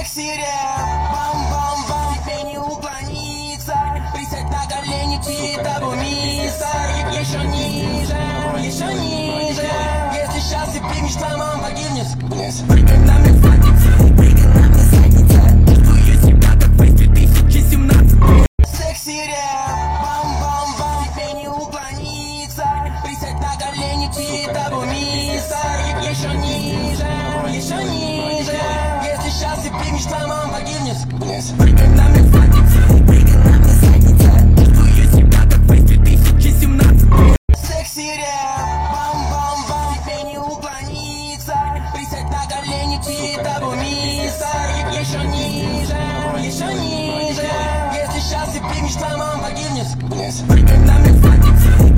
Секси рэп, бам-бам-бам, тебе не уклониться. Присядь на колени перед тобой, мистер. Еще ниже, еще ниже. Если сейчас ты примешь, твоя мама погибнет вниз. Прыгай на мне задница, прыгай на мне задница. Чувствую себя как в 2017. Секси рэп, бам-бам-бам, тебе не уклониться. Присядь на колени перед тобой, мистер. Еще ниже, еще ниже. Если сейчас ты примешь, твоя мама погибнет вниз. Прыгай на мне задница, прыгай на мне задница. Чувствую себя как в 2017. Секси рэп, бам-бам-бам, тебе не уклониться. Присядь на колени перед тобой, мистер. Еще ниже, еще ниже. Если сейчас ты примешь, твоя мама погибнет вниз. Прыгай на мне задница.